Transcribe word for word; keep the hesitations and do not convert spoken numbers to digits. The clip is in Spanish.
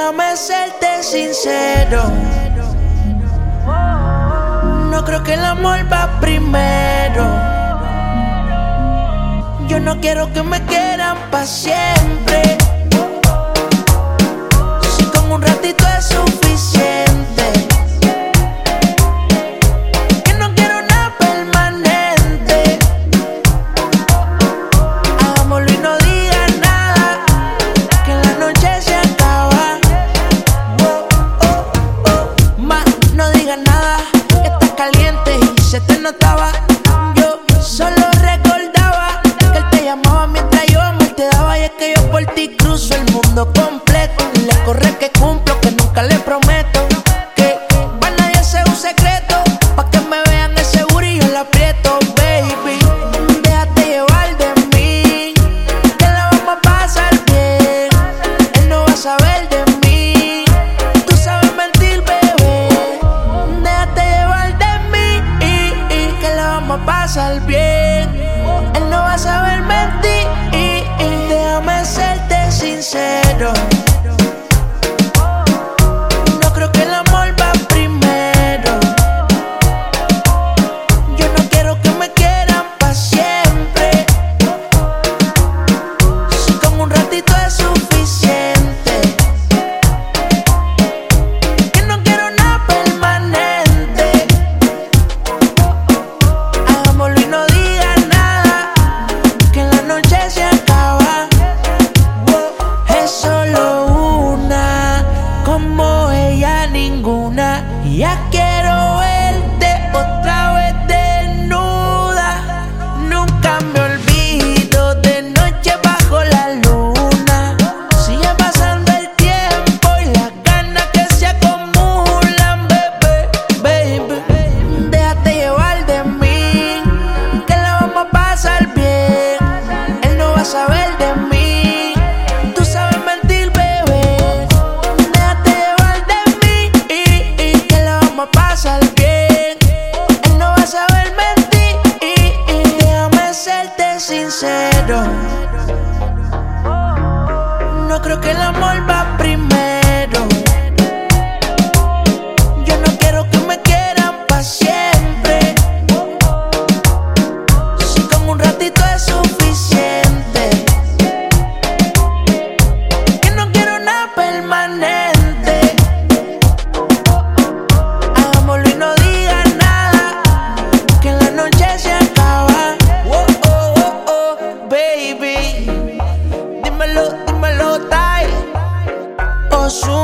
Déjame serte sincero. No creo que el amor va primero. Yo no quiero que me quieran pa' siempre. Si con un ratito es suficiente. Que no quiero nada permanente. Hagámoslo y no digas nada, que la noche se acaba. Oh, oh, oh. Más no digas nada, que estás caliente y se te notaba. Yo solo recordaba que él te llamaba mientras yo amor te daba. Y es que yo por ti cruzo el mundo completo. Y le corre que cumplo, que nunca le prometo. Que para nadie sea un secreto, pa' que me vean el seguro y yo la aprieto, baby. Déjate llevar de mí, que la vamos a pasar bien. Él no va a saber de mí, tú sabes mentir, bebé. Déjate llevar de mí, que la vamos a pasar bien. Él no va a saber mentir. Déjame serte sincero. No creo que el amor va primero. Yo no quiero que me quieran pa' siempre. Si con un ratito es suficiente. Que no quiero nada permanente. Hagámoslo y no digas nada, que la noche se acaba. Es solo una, como ella ninguna. Ya quiero verte otra vez desnuda. Nunca me olvido de noche bajo la luna. Sigue pasando el tiempo y las ganas que se acumulan, bebé, baby. Déjate llevar de mí, que la vamos a pasar bien. Él no va a saber de mí, tú sabes mentir, bebé. Déjate llevar de mí, que la vamos a pasar bien. Él no va a saber mentir. Déjame serte sincero. No creo que el amor va primero. Yo no quiero que me quieran pa' siempre. Si con un ratito es suficiente. Que no quiero nada permanente. Hagámoslo y no digas nada, que la noche se acaba. Oh, oh, oh, oh, baby. Dímelo, dímelo, Tai Ozuna.